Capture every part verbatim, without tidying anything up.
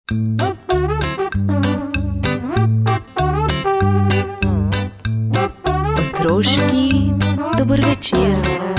Otroški dober večer.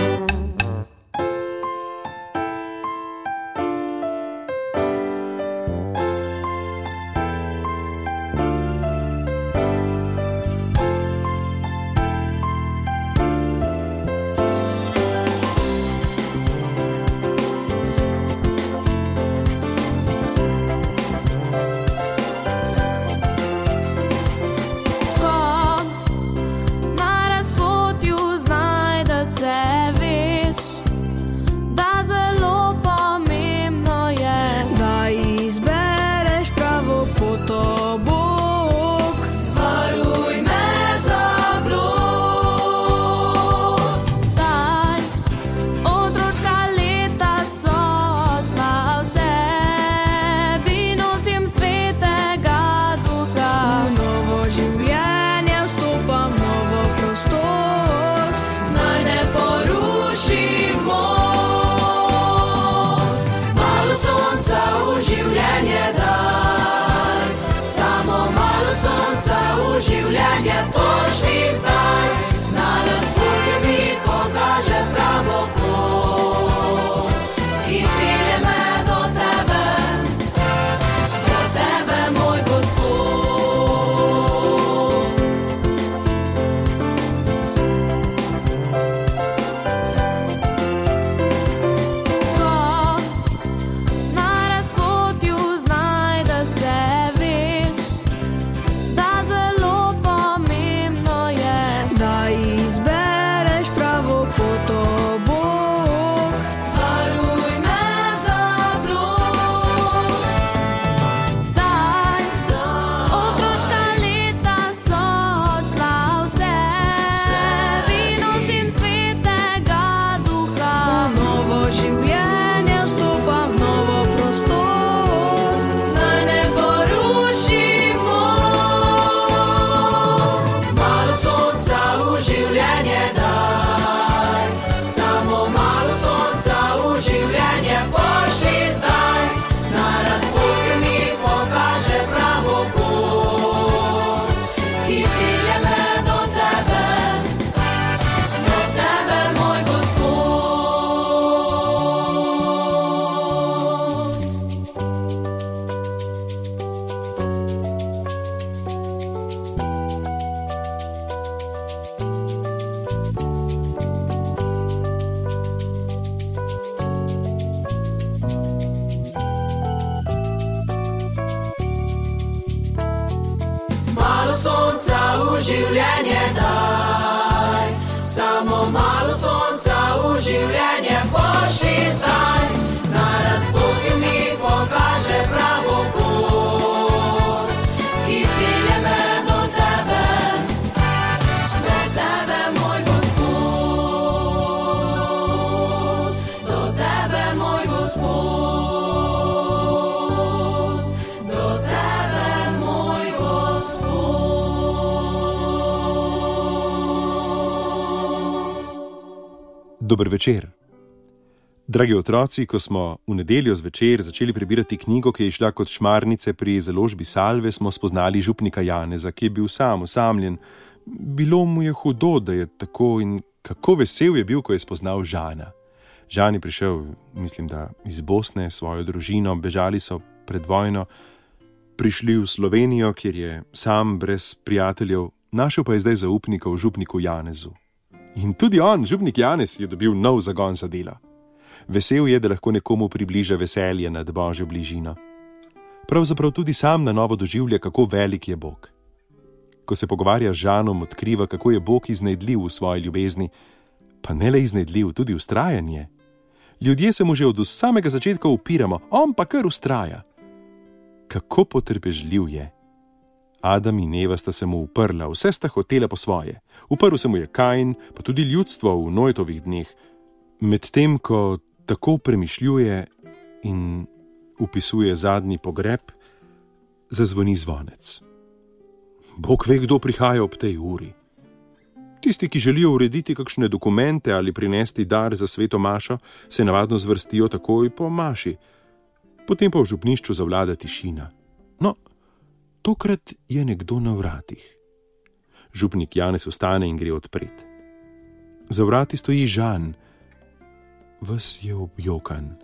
Življenje daj, samo malo sonca v življenje pošli zdaj, naj razpoki mi pokaže pravo pot, ki pelje me do tebe, do tebe, moj Gospod, do tebe, moj Gospod, do tebe, moj Gospod. Dober večer. Dragi otroci, ko smo v nedeljo zvečer začeli prebirati knjigo, ki je išla kot šmarnice pri založbi Salve, smo spoznali župnika Janeza, ki je bil sam osamljen. Bilo mu je hudo, da je tako, in kako vesel je bil, ko je spoznal Žana. Žan je prišel, mislim, da iz Bosne, s svojo družino, bežali so pred vojno, prišli v Slovenijo, kjer je sam brez prijateljev, našel pa je zdaj zaupnika v župniku Janezu. In tudi on, župnik Janez, je dobil nov zagon za delo. Vesel je, da lahko nekomu približa veselje nad Božjo bližino. Pravzaprav tudi sam na novo doživlja, kako velik je Bog. Ko se pogovarja z Žanom, odkriva, kako je Bog iznajdljiv v svoji ljubezni, pa ne le iznajdljiv, tudi vztrajanje. Ljudje se mu že od samega začetka upiramo, on pa kar vztraja. Kako potrpežljiv je. Adam in Eva sta se mu uprla, vse sta hotela po svoje. Uprl se mu je Kain, pa tudi ljudstvo v Noetovih dneh. Medtem, ko tako premišljuje in upisuje zadnji pogreb, zazvoni zvonec. Bog ve, kdo prihaja ob tej uri. Tisti, ki želijo urediti kakšne dokumente ali prinesti dar za sveto mašo, se navadno zvrstijo takoj po maši. Potem pa v župnišču zavlada tišina. No, tokrat je nekdo na vratih. Župnik Janez vstane in gre odpret. Za vrati stoji Žan, ves je objokan.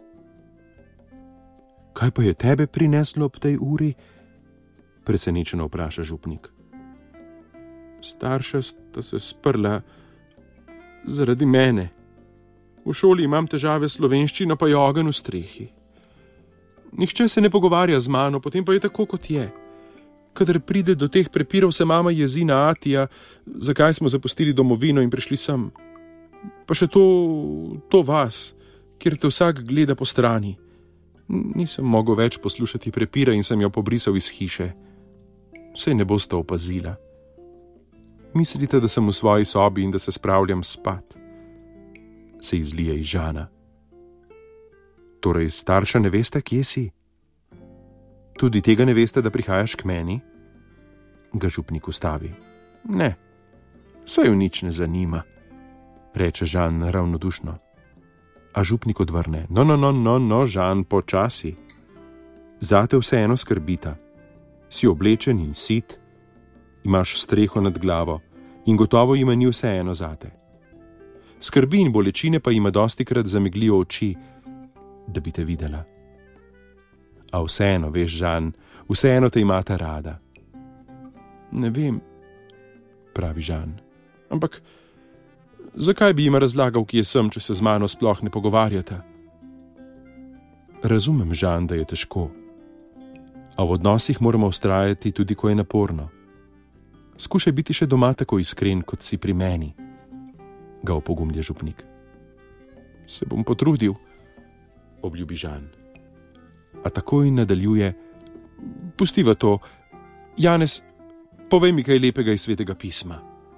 Kaj pa je tebe prineslo ob tej uri? Presenečeno vpraša župnik. Starša sta se sprla zaradi mene. V šoli imam težave s slovenščino, pa je ogenj v strehi. Nihče se ne pogovarja z mano, potem pa je tako, kot je. Kadar pride do teh prepirov, se mama jezi na Atija, zakaj smo zapustili domovino in prišli sem. Pa še to, to vas, kjer te vsak gleda po strani. Nisem mogel več poslušati prepira in sem jo pobrisal iz hiše. Sej ne boste opazila. Mislite, da sem v svoji sobi in da se spravljam spat. Se izlije iz Žana. Torej, starša ne veste, kje si? Tudi tega ne veste, da prihajaš k meni? Ga župnik ustavi. Ne, saj jo nič ne zanima, reče Žan ravnodušno. A župnik odvrne. No, no, no, no, no, Žan, počasi. Zate vseeno skrbita. Si oblečen in sit, imaš streho nad glavo in gotovo ima ni vseeno zate. Skrbi in bolečine pa ima dostikrat zameglijo oči, da bi te videla. A vseeno, veš, Žan, vseeno te imata rada. Ne vem, pravi Žan, ampak zakaj bi jima razlagal, kje sem, če se z mano sploh ne pogovarjata? Razumem, Žan, da je težko, a v odnosih moramo vztrajati tudi, ko je naporno. Skušaj biti še doma tako iskren, kot si pri meni, ga opogumlja župnik. Se bom potrudil, obljubi Žan. A takoj nadaljuje, pustiva to, Janez, povej mi kaj lepega iz svetega pisma.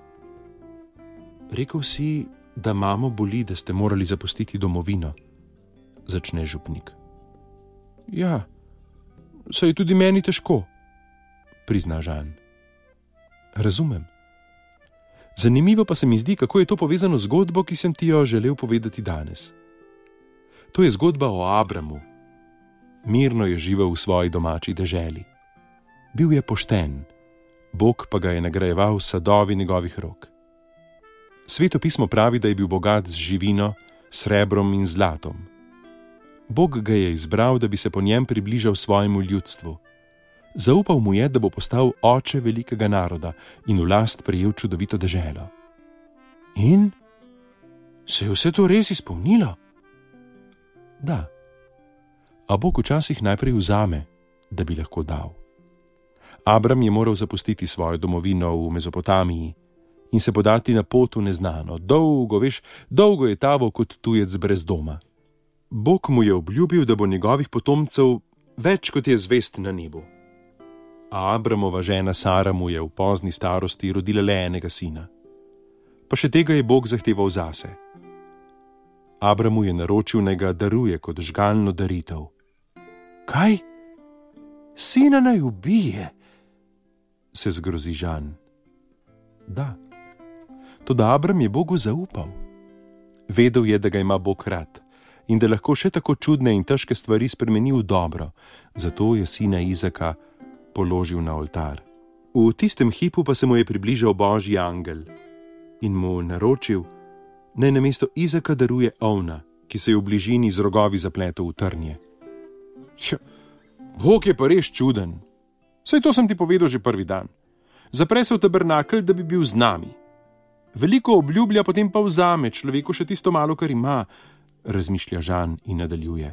Rekel si, da mamo boli, da ste morali zapustiti domovino, začne župnik. Ja, saj je tudi meni težko, prizna Žan. Razumem. Zanimivo pa se mi zdi, kako je to povezano z zgodbo, ki sem ti jo želel povedati danes. To je zgodba o Abramu. Mirno je živel v svoji domači deželi. Bil je pošten, Bog pa ga je nagrajeval s sadovi njegovih rok. Sveto pismo pravi, da je bil bogat z živino, srebrom in zlatom. Bog ga je izbral, da bi se po njem približal svojemu ljudstvu. Zaupal mu je, da bo postal oče velikega naroda in v last prejel čudovito deželo. In? Se je vse to res izpolnilo? Da. A Bog včasih najprej vzame, da bi lahko dal. Abram je moral zapustiti svojo domovino v Mezopotamiji in se podati na pot v neznano. Dolgo, veš, dolgo je taval kot tujec brez doma. Bog mu je obljubil, da bo njegovih potomcev več, kot je zvest na nebu. A Abramova žena Sara mu je v pozni starosti rodila le enega sina. Pa še tega je Bog zahteval zase. Abram mu je naročil, naj ga daruje kot žgalno daritev. Kaj? Sina naj ubije? Se zgrozi Žan. Da. Toda Abram je Bogu zaupal. Vedel je, da ga ima Bog rad in da lahko še tako čudne in težke stvari spremeni v dobro, zato je sina Izaka položil na oltar. V tistem hipu pa se mu je približal Božji angel in mu naročil, naj namesto Izaka daruje ovna, ki se je v bližini z rogovi zapletel v trnje. Č, Bog je pa res čuden. Saj to sem ti povedal že prvi dan. Zapre se v tabernakelj, da bi bil z nami. Veliko obljublja, potem pa vzame človeku še tisto malo, kar ima, razmišlja Žan in nadaljuje.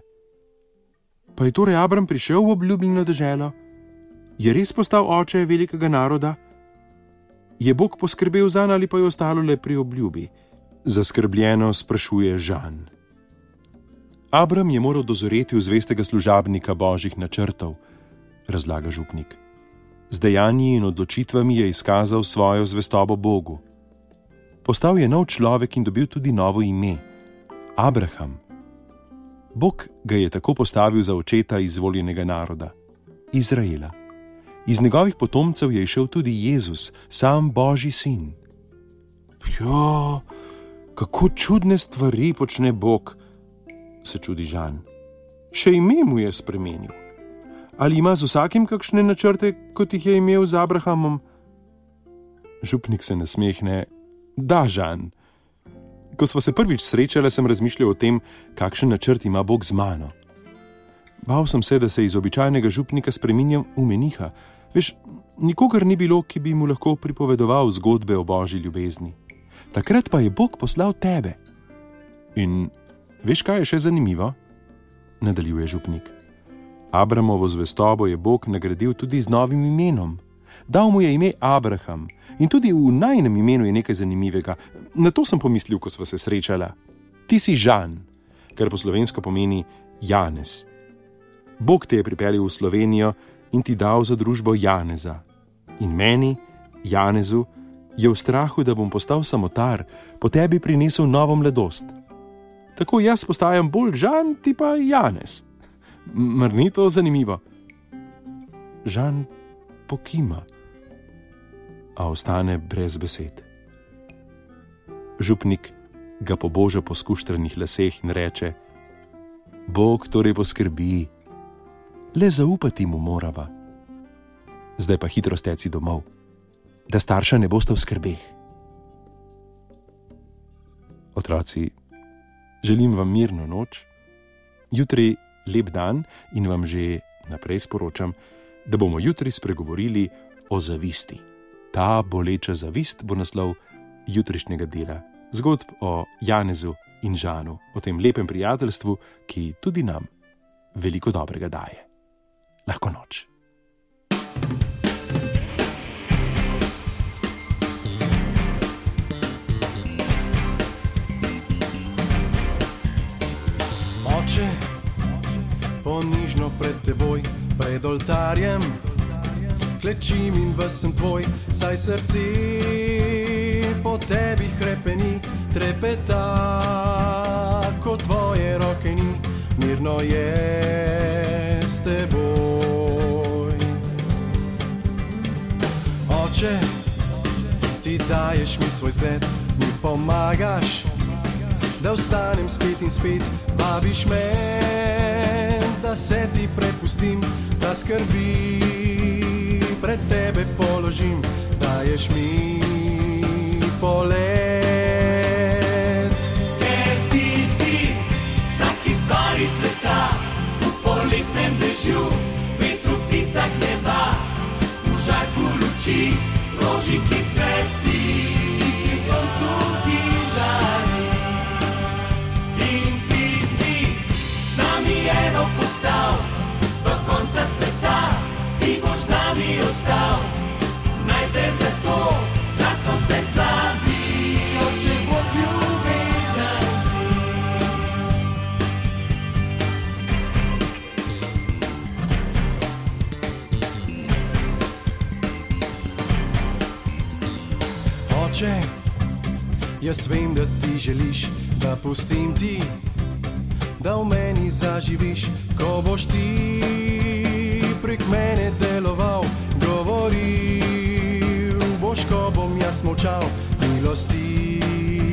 Pa je torej Abram prišel v obljubljeno deželo? Je res postal oče velikega naroda? Je Bog poskrbel zanj ali pa je ostalo le pri obljubi? Zaskrbljeno sprašuje Žan. Abram je moral dozoreti v zvestega služabnika Božjih načrtov, razlaga župnik. Z dejanji in odločitvami je izkazal svojo zvestobo Bogu. Postal je nov človek in dobil tudi novo ime, Abraham. Bog ga je tako postavil za očeta izvoljenega naroda, Izraela. Iz njegovih potomcev je išel tudi Jezus, sam Božji sin. Jo, kako čudne stvari počne Bog, se čudi Žan. Še ime mu je spremenil. Ali ima z vsakim kakšne načrte, kot jih je imel z Abrahamom? Župnik se nasmehne. Da, Žan. Ko sva se prvič srečala, sem razmišljal o tem, kakšen načrt ima Bog z mano. Bal sem se, da se iz običajnega župnika spreminjam v meniha. Veš, nikogar ni bilo, ki bi mu lahko pripovedoval zgodbe o božji ljubezni. Takrat pa je Bog poslal tebe. In veš, kaj je še zanimivo? Nadaljuje župnik. Abramovo zvestobo je Bog nagradil tudi z novim imenom. Dal mu je ime Abraham in tudi v najinem imenu je nekaj zanimivega. Na to sem pomislil, ko sva se srečala. Ti si Žan, kar po slovensko pomeni Janez. Bog te je pripeljal v Slovenijo in ti dal za družbo Janeza. In meni, Janezu, je v strahu, da bom postal samotar, po tebi prinesel novo mladost. Tako jaz postajam bolj Žan, ti pa Janez. Mar ni to zanimivo? Žan pokima, a ostane brez besed. Župnik ga poboža po skuštranih laseh in reče: Bog torej poskrbi, le zaupati mu morava. Zdaj pa hitro steci domov, da starša ne bosta v skrbeh. Otroci, želim vam mirno noč, jutri lep dan in vam že naprej sporočam, da bomo jutri spregovorili o zavisti. Ta boleča zavist bo naslov jutrišnjega dela, zgodb o Janezu in Žanu, o tem lepem prijateljstvu, ki tudi nam veliko dobrega daje. Lahko noč. Oče, ponižno pred teboj, pred oltarjem, klečim in ves sem tvoj, saj srce po tebi hrepeni, trepeta, ko tvoje roke ni, mirno je s teboj. Oče, ti daješ mi svoj zgled, mi pomagaš, da vstanem spet in spet, babiš me, da se ti prepustim, da skrbi pred tebe položim, daješ mi polet. Ker ti si vsaki stvari sveta, v poletnem dežju, vetru, pticah neba, v žarku luči, rožiki cveti, ti si soncu, ki žari. In ti si z nami eno postal, do konca sveta, ti boš z nami ostal. Naj te zato glasno se slavi, Oče Bog ljubezen si. Oče, jaz vem, da ti želiš, da pustim ti, da v meni zaživiš, ko boš ti prek mene deloval, govoril boš, ko bom jaz molčal, milosti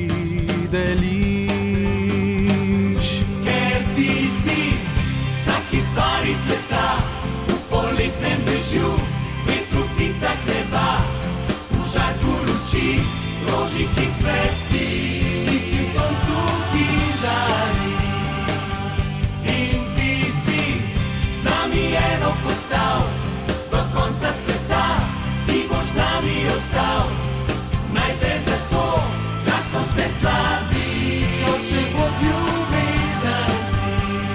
deliš. Ker ti si vsaki stvari sveta, v poletnem dežju, vetru, pticah neba, v žarku luči, rožiki cveti, ti si soncu, ki žari. In ti si z nami eno postal, do konca sveta, ti boš z nami ostal. Naj te zato glasno se slavi, Oče Bog ljubezen si.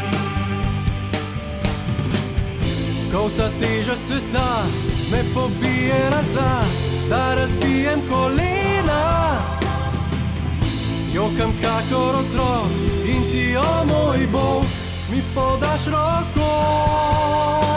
Ko vsa teža sveta me pobije na tla, da razbijem kolena, jokam kakor otrok in ti, o moj Bog, mi podaš roko.